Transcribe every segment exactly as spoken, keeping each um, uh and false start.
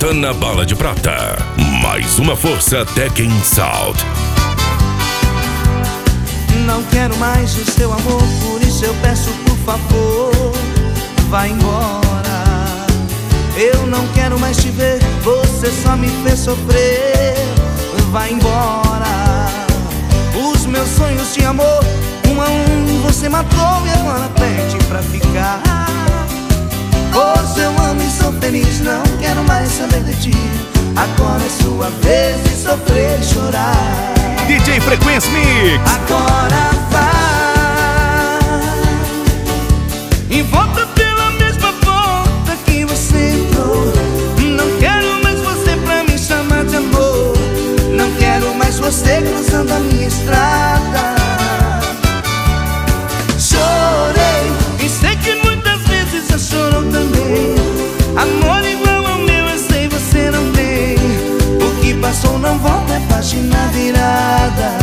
volta na Bala de Prata. Mais uma força Tech in Salt. Não quero mais o seu amor, por isso eu peço, por favor, vá embora. Eu não quero mais te ver, você só me fez sofrer. Vá embora. Os meus sonhos de amor, um a um você matou e agora pede pra ficar. Hoje eu amo e sou feliz, não quero mais saber de ti. Agora é sua vez de sofrer e chorar. D J Frequência Mix. Agora vai e volta pela mesma porta que você entrou. Não quero mais você pra me chamar de amor. Não quero mais você cruzando a minha estrada. Chorei e sei que muitas vezes já chorou também. Amor igual ao meu eu sei você não tem. O que passou não volta, é página virada.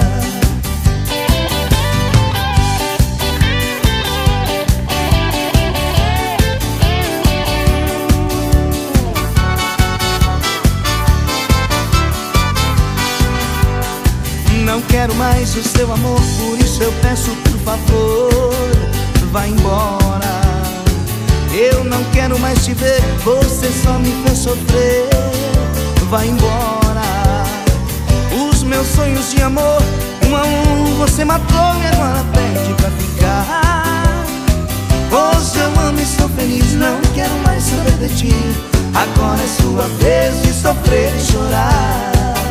Não quero mais o seu amor, por isso eu peço, por favor, vá embora. Eu não quero mais te ver, você só me fez sofrer. Vá embora. Os meus sonhos de amor, um a um você matou e agora pede pra ficar. Hoje eu amo e sou feliz, não quero mais saber de ti. Agora é sua vez de sofrer e chorar.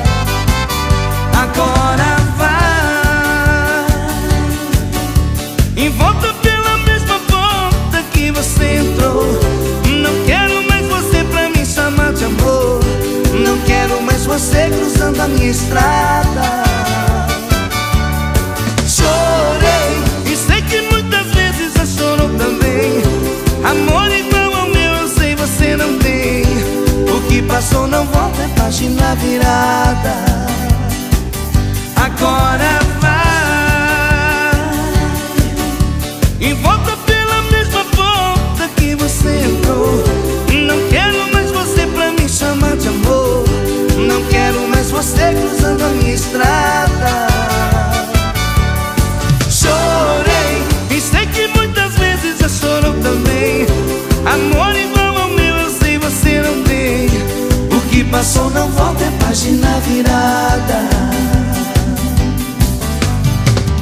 Agora vai e volta pela mesma porta que você entrou. Não quero mais você pra me chamar de amor. Não quero mais você cruzando a minha estrada. Chorei e sei que muitas vezes já chorou também. Amor igual ao meu eu sei você não tem. O que passou não volta, é página virada.